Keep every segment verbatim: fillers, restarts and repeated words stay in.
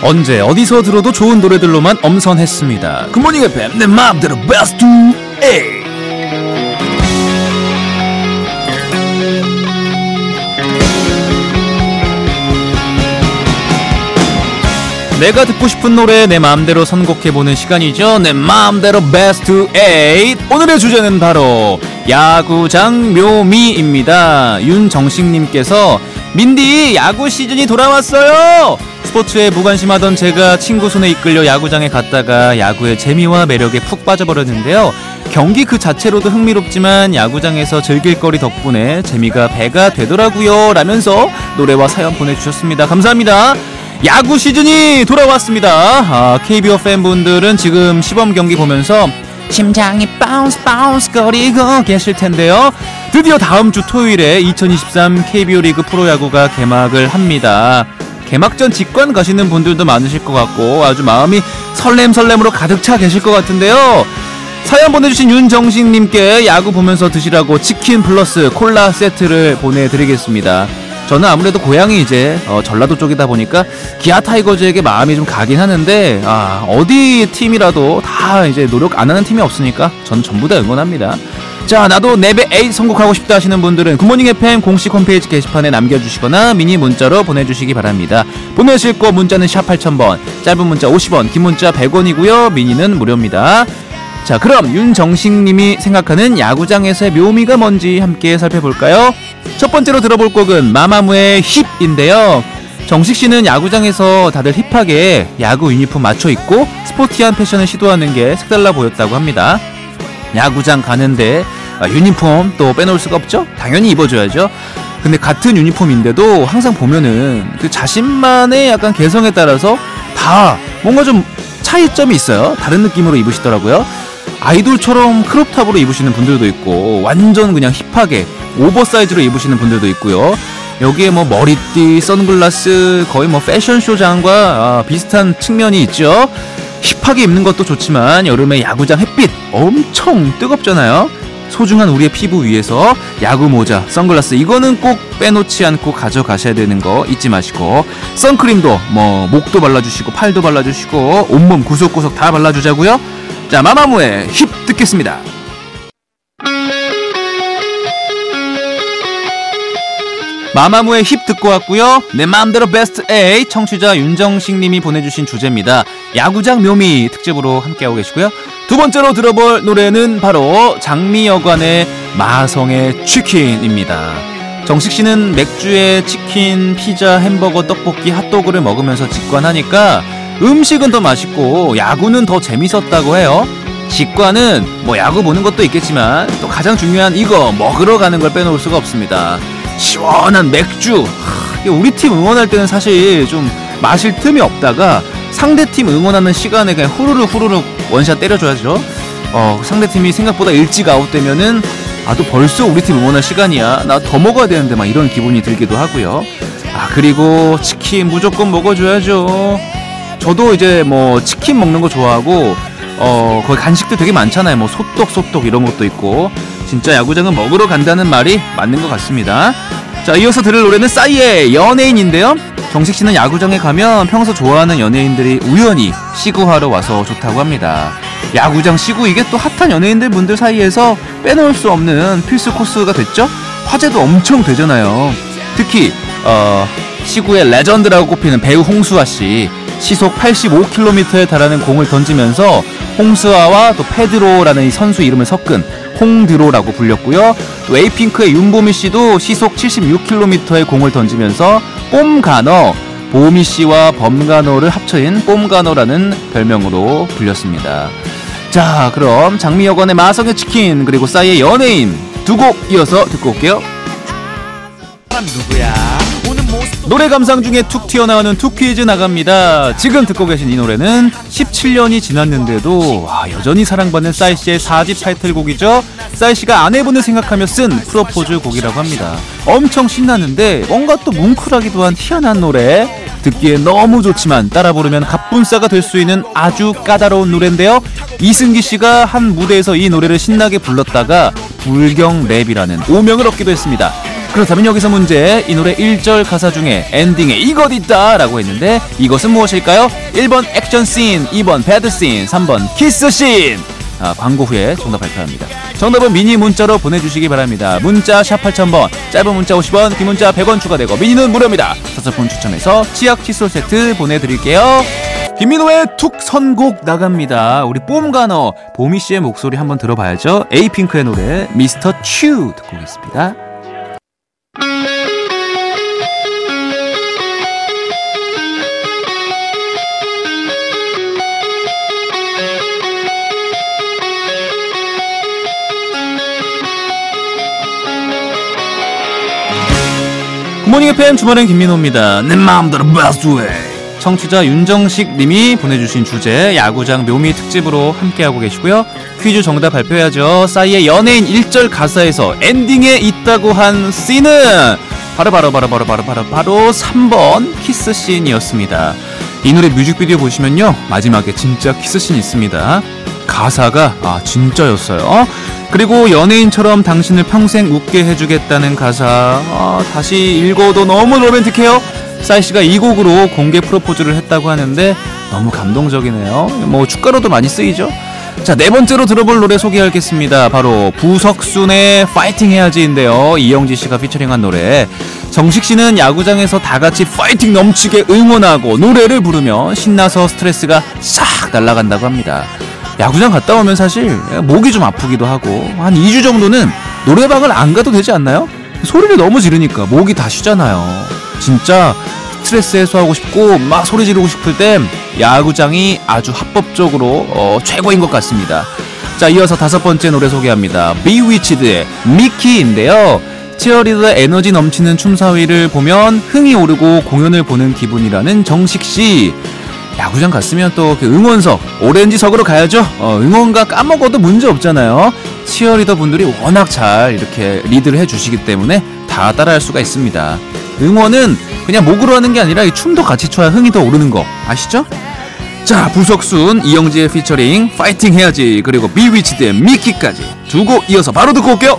언제 어디서 들어도 좋은 노래들로만 엄선했습니다. 굿모닝 에프엠 내 마음대로 베스트 에잇. 내가 듣고 싶은 노래 내 마음대로 선곡해보는 시간이죠. 내 마음대로 베스트 에잇. 오늘의 주제는 바로 야구장 묘미입니다. 윤정식님께서 민디 야구 시즌이 돌아왔어요. 스포츠에 무관심하던 제가 친구 손에 이끌려 야구장에 갔다가 야구의 재미와 매력에 푹 빠져버렸는데요. 경기 그 자체로도 흥미롭지만 야구장에서 즐길 거리 덕분에 재미가 배가 되더라고요 라면서 노래와 사연 보내주셨습니다. 감사합니다. 야구 시즌이 돌아왔습니다. 아, 케이비오 팬분들은 지금 시범 경기 보면서 심장이 바운스 바운스 거리고 계실 텐데요. 드디어 다음 주 토요일에 이천이십삼 케이비오 리그 프로야구가 개막을 합니다. 개막전 직관 가시는 분들도 많으실 것 같고 아주 마음이 설렘설렘으로 가득 차 계실 것 같은데요. 사연 보내주신 윤정식님께 야구 보면서 드시라고 치킨 플러스 콜라 세트를 보내드리겠습니다. 저는 아무래도 고향이 이제 어, 전라도 쪽이다 보니까 기아 타이거즈에게 마음이 좀 가긴 하는데 아, 어디 팀이라도 다 이제 노력 안 하는 팀이 없으니까 전 전부 다 응원합니다. 자, 나도 랩의 에잇 선곡하고 싶다 하시는 분들은 굿모닝 에프엠 공식 홈페이지 게시판에 남겨주시거나 미니 문자로 보내주시기 바랍니다. 보내실 거 문자는 샵 팔천 번, 짧은 문자 오십 원, 긴 문자 백 원이고요. 미니는 무료입니다. 자, 그럼 윤정식님이 생각하는 야구장에서의 묘미가 뭔지 함께 살펴볼까요? 첫 번째로 들어볼 곡은 마마무의 힙인데요. 정식씨는 야구장에서 다들 힙하게 야구 유니폼 맞춰 입고 스포티한 패션을 시도하는 게 색달라 보였다고 합니다. 야구장 가는데 유니폼 또 빼놓을 수가 없죠? 당연히 입어줘야죠. 근데 같은 유니폼인데도 항상 보면은 그 자신만의 약간 개성에 따라서 다 뭔가 좀 차이점이 있어요. 다른 느낌으로 입으시더라고요. 아이돌처럼 크롭탑으로 입으시는 분들도 있고 완전 그냥 힙하게 오버사이즈로 입으시는 분들도 있고요. 여기에 뭐 머리띠, 선글라스 거의 뭐 패션쇼장과 아, 비슷한 측면이 있죠. 힙하게 입는 것도 좋지만 여름에 야구장 햇빛 엄청 뜨겁잖아요. 소중한 우리의 피부 위에서 야구 모자, 선글라스 이거는 꼭 빼놓지 않고 가져가셔야 되는 거 잊지 마시고 선크림도 뭐 목도 발라주시고 팔도 발라주시고 온몸 구석구석 다 발라주자고요. 자, 마마무의 힙 듣겠습니다. 마마무의 힙 듣고 왔고요. 내 마음대로 베스트 에잇 청취자 윤정식님이 보내주신 주제입니다. 야구장 묘미 특집으로 함께하고 계시고요. 두 번째로 들어볼 노래는 바로 장미여관의 마성의 치킨입니다. 정식씨는 맥주에 치킨, 피자, 햄버거, 떡볶이, 핫도그를 먹으면서 직관하니까 음식은 더 맛있고 야구는 더 재밌었다고 해요. 직관은 뭐 야구 보는 것도 있겠지만 또 가장 중요한 이거 먹으러 가는 걸 빼놓을 수가 없습니다. 시원한 맥주. 우리 팀 응원할 때는 사실 좀 마실 틈이 없다가 상대팀 응원하는 시간에 그냥 후루룩 후루룩 원샷 때려줘야죠. 어, 상대팀이 생각보다 일찍 아웃되면은 아, 또 벌써 우리 팀 응원할 시간이야. 나 더 먹어야 되는데 막 이런 기분이 들기도 하고요. 아, 그리고 치킨 무조건 먹어줘야죠. 저도 이제 뭐 치킨 먹는 거 좋아하고 어, 거기 간식도 되게 많잖아요. 뭐 소떡 소떡 이런 것도 있고 진짜 야구장은 먹으러 간다는 말이 맞는 것 같습니다. 자, 이어서 들을 노래는 싸이의 연예인인데요. 정식씨는 야구장에 가면 평소 좋아하는 연예인들이 우연히 시구하러 와서 좋다고 합니다. 야구장 시구 이게 또 핫한 연예인들 분들 사이에서 빼놓을 수 없는 필수 코스가 됐죠. 화제도 엄청 되잖아요. 특히 어, 시구의 레전드라고 꼽히는 배우 홍수아씨 시속 팔십오 킬로미터에 달하는 공을 던지면서 홍수아와 또 페드로라는 이 선수 이름을 섞은 홍드로라고 불렸고요. 또 에이핑크의 윤보미씨도 시속 칠십육 킬로미터의 공을 던지면서 뽐가너, 보미씨와 범가너를 합쳐인 뽐가너라는 별명으로 불렸습니다. 자, 그럼 장미여관의 마성의 치킨 그리고 싸이의 연예인 두 곡 이어서 듣고 올게요. 누구야? 노래 감상 중에 툭 튀어나오는 툭 퀴즈 나갑니다. 지금 듣고 계신 이 노래는 십칠 년이 지났는데도 와, 여전히 사랑받는 싸이씨의 사 집 타이틀곡이죠. 싸이씨가 아내분을 생각하며 쓴 프로포즈 곡이라고 합니다. 엄청 신나는데 뭔가 또 뭉클하기도 한 희한한 노래, 듣기에 너무 좋지만 따라 부르면 갑분싸가 될 수 있는 아주 까다로운 노래인데요. 이승기씨가 한 무대에서 이 노래를 신나게 불렀다가 불경 랩이라는 오명을 얻기도 했습니다. 그렇다면 여기서 문제. 이 노래 일 절 가사 중에 엔딩에 이것 있다 라고 했는데 이것은 무엇일까요? 일 번 액션씬, 이 번 배드씬, 삼 번 키스씬. 아, 광고 후에 정답 발표합니다. 정답은 미니 문자로 보내주시기 바랍니다. 문자 샵 팔천 번, 짧은 문자 오십 원, 긴 문자 백 원 추가되고 미니는 무료입니다. 다섯 분 추첨해서 치약 칫솔 세트 보내드릴게요. 김민호의 툭 선곡 나갑니다. 우리 뽐가너 보미씨의 목소리 한번 들어봐야죠. 에이핑크의 노래 미스터 츄 듣고 오겠습니다. 굿모닝 에프엠 주말엔 김민호입니다. 내 마음대로 베스트 웨이. 청취자 윤정식 님이 보내주신 주제 야구장 묘미 특집으로 함께하고 계시고요. 퀴즈 정답 발표해야죠. 싸이의 연예인 일 절 가사에서 엔딩에 있다고 한 씬은 바로 바로 바로 바로 바로 바로 바로 삼 번 키스 씬이었습니다. 이 노래 뮤직비디오 보시면요, 마지막에 진짜 키스 씬이 있습니다. 가사가 아 진짜였어요. 그리고 연예인처럼 당신을 평생 웃게 해주겠다는 가사, 아, 다시 읽어도 너무 로맨틱해요. 싸이씨가 이 곡으로 공개 프로포즈를 했다고 하는데 너무 감동적이네요. 뭐 축가로도 많이 쓰이죠. 자, 네 번째로 들어볼 노래 소개하겠습니다. 바로 부석순의 파이팅 해야지인데요. 이영지씨가 피처링한 노래. 정식씨는 야구장에서 다같이 파이팅 넘치게 응원하고 노래를 부르며 신나서 스트레스가 싹 날아간다고 합니다. 야구장 갔다 오면 사실 목이 좀 아프기도 하고 한 이 주 정도는 노래방을 안 가도 되지 않나요? 소리를 너무 지르니까 목이 다 쉬잖아요. 진짜 스트레스 해소하고 싶고 막 소리 지르고 싶을 땐 야구장이 아주 합법적으로 어, 최고인 것 같습니다. 자, 이어서 다섯 번째 노래 소개합니다. 비위치드의 미키인데요. 치어리더의 에너지 넘치는 춤사위를 보면 흥이 오르고 공연을 보는 기분이라는 정식씨. 야구장 갔으면 또 그 응원석, 오렌지석으로 가야죠. 어, 응원가 까먹어도 문제 없잖아요. 치어리더 분들이 워낙 잘 이렇게 리드를 해주시기 때문에 다 따라할 수가 있습니다. 응원은 그냥 목으로 하는 게 아니라 이 춤도 같이 춰야 흥이 더 오르는 거 아시죠? 자, 부석순, 이영지의 피처링 파이팅 해야지, 그리고 비위치드의 미키까지 두 곡 이어서 바로 듣고 올게요.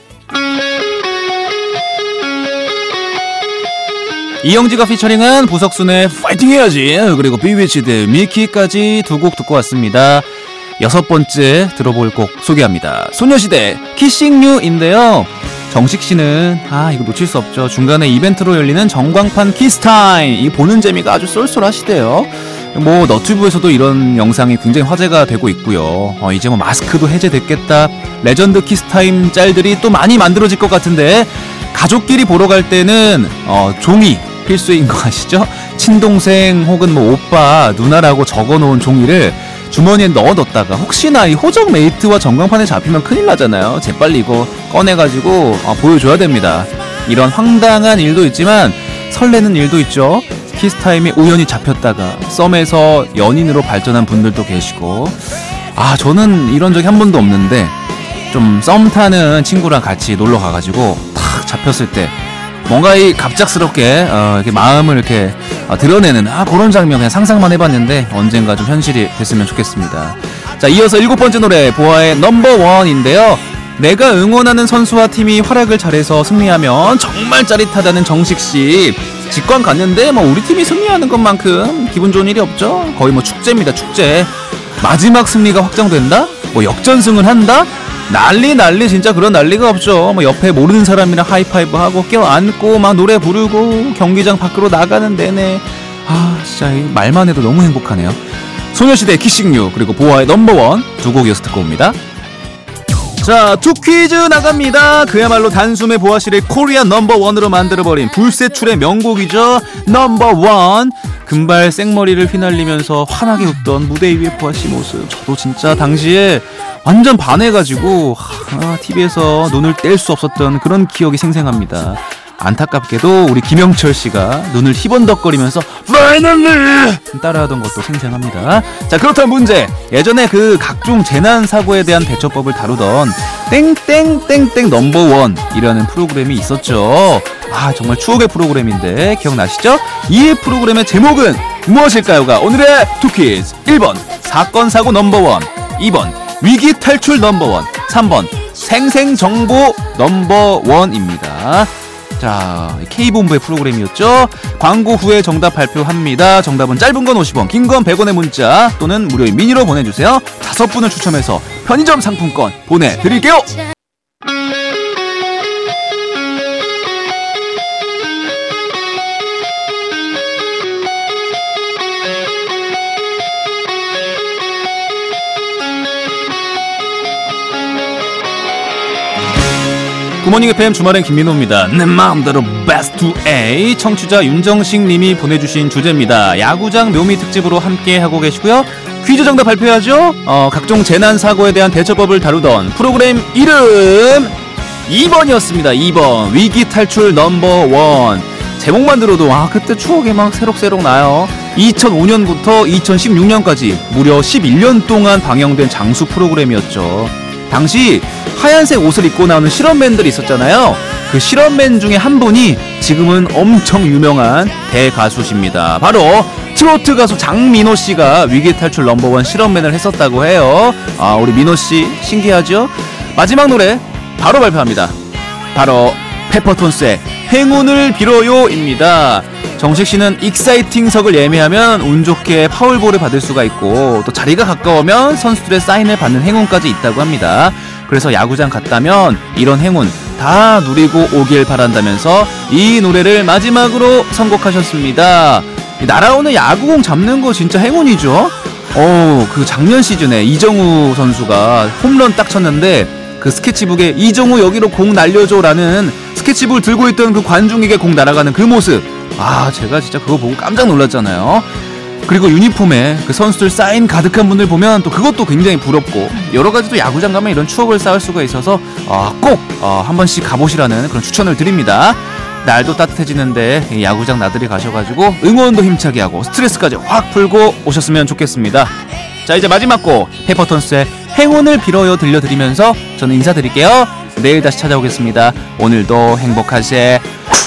이영지가 피처링한 부석순의 파이팅 해야지, 그리고 비위치드의 미키까지 두 곡 듣고 왔습니다. 여섯 번째 들어볼 곡 소개합니다. 소녀시대 키싱 유인데요. 정식씨는 아 이거 놓칠 수 없죠. 중간에 이벤트로 열리는 전광판 키스타임, 이 보는 재미가 아주 쏠쏠하시대요. 뭐 너튜브에서도 이런 영상이 굉장히 화제가 되고 있고요. 어, 이제 뭐 마스크도 해제됐겠다, 레전드 키스타임 짤들이 또 많이 만들어질 것 같은데, 가족끼리 보러 갈 때는 어, 종이 필수인 거 아시죠? 친동생 혹은 뭐 오빠, 누나라고 적어놓은 종이를 주머니에 넣어뒀다가 혹시나 이 호적 메이트와 전광판에 잡히면 큰일 나잖아요. 재빨리 이거 꺼내가지고 어, 보여줘야 됩니다. 이런 황당한 일도 있지만 설레는 일도 있죠. 키스타임에 우연히 잡혔다가 썸에서 연인으로 발전한 분들도 계시고, 아 저는 이런 적이 한 번도 없는데 좀 썸 타는 친구랑 같이 놀러 가가지고 탁 잡혔을 때 뭔가 이 갑작스럽게 어, 이렇게 마음을 이렇게 어, 드러내는 아 그런 장면 그냥 상상만 해봤는데 언젠가 좀 현실이 됐으면 좋겠습니다. 자, 이어서 일곱 번째 노래 보아의 넘버원인데요. 내가 응원하는 선수와 팀이 활약을 잘해서 승리하면 정말 짜릿하다는 정식씨. 직관 갔는데 뭐 우리 팀이 승리하는 것만큼 기분 좋은 일이 없죠. 거의 뭐 축제입니다, 축제. 마지막 승리가 확정된다? 뭐 역전승을 한다? 난리 난리, 진짜 그런 난리가 없죠. 뭐 옆에 모르는 사람이랑 하이파이브 하고 껴안고 막 노래 부르고 경기장 밖으로 나가는 내내 아 진짜 말만 해도 너무 행복하네요. 소녀시대 키싱유 그리고 보아의 넘버원 두 곡 이어서 듣고 옵니다. 자, 투 퀴즈 나갑니다. 그야말로 단숨에 보아씨를 코리아 넘버원으로 만들어버린 불세출의 명곡이죠. 넘버원. 금발 생머리를 휘날리면서 환하게 웃던 무대 위의 보아씨 모습, 저도 진짜 당시에 완전 반해가지고 아, 티비에서 눈을 뗄 수 없었던 그런 기억이 생생합니다. 안타깝게도 우리 김영철씨가 눈을 희번덕거리면서 파이널리 따라하던 것도 생생합니다. 자, 그렇다면 문제. 예전에 그 각종 재난사고에 대한 대처법을 다루던 땡땡땡땡 넘버원 이라는 프로그램이 있었죠. 아 정말 추억의 프로그램인데 기억나시죠? 이 프로그램의 제목은 무엇일까요가 오늘의 투퀴즈. 일 번 사건사고 넘버원, 이 번 위기 탈출 넘버원, 삼 번 생생정보 넘버원입니다. 자, K본부의 프로그램이었죠. 광고 후에 정답 발표합니다. 정답은 짧은 건 오십 원, 긴 건 백 원의 문자 또는 무료인 미니로 보내주세요. 다섯 분을 추첨해서 편의점 상품권 보내드릴게요. 굿모닝 에프엠 주말엔 김민호입니다. 내 마음대로 베스트 A. 청취자 윤정식 님이 보내주신 주제입니다. 야구장 묘미 특집으로 함께하고 계시고요. 퀴즈 정답 발표하죠. 어, 각종 재난사고에 대한 대처법을 다루던 프로그램 이름 이 번이었습니다. 이 번 위기 탈출 넘버원. 제목만 들어도 아 그때 추억이 막 새록새록 나요. 이천오 년부터 이천십육 년까지 무려 십일 년 동안 방영된 장수 프로그램이었죠. 당시 하얀색 옷을 입고 나오는 실험맨들이 있었잖아요. 그 실험맨 중에 한 분이 지금은 엄청 유명한 대가수십니다. 바로 트로트 가수 장민호씨가 위기탈출 넘버원 실험맨을 했었다고 해요. 아, 우리 민호씨 신기하죠? 마지막 노래 바로 발표합니다. 바로 페퍼톤스의 행운을 빌어요 입니다. 정식씨는 익사이팅석을 예매하면 운 좋게 파울볼을 받을 수가 있고 또 자리가 가까우면 선수들의 사인을 받는 행운까지 있다고 합니다. 그래서 야구장 갔다면 이런 행운 다 누리고 오길 바란다면서 이 노래를 마지막으로 선곡하셨습니다. 날아오는 야구공 잡는 거 진짜 행운이죠. 어, 그 작년 시즌에 이정우 선수가 홈런 딱 쳤는데 그 스케치북에 이정우 여기로 공 날려줘라는 스케치북을 들고 있던 그 관중에게 공 날아가는 그 모습, 아 제가 진짜 그거 보고 깜짝 놀랐잖아요. 그리고 유니폼에 그 선수들 사인 가득한 분들 보면 또 그것도 굉장히 부럽고 여러가지 또 야구장 가면 이런 추억을 쌓을 수가 있어서 아, 꼭 어, 한 번씩 가보시라는 그런 추천을 드립니다. 날도 따뜻해지는데 야구장 나들이 가셔가지고 응원도 힘차게 하고 스트레스까지 확 풀고 오셨으면 좋겠습니다. 자, 이제 마지막 곡 페퍼톤스의 행운을 빌어요 들려드리면서 저는 인사드릴게요. 내일 다시 찾아오겠습니다. 오늘도 행복하세.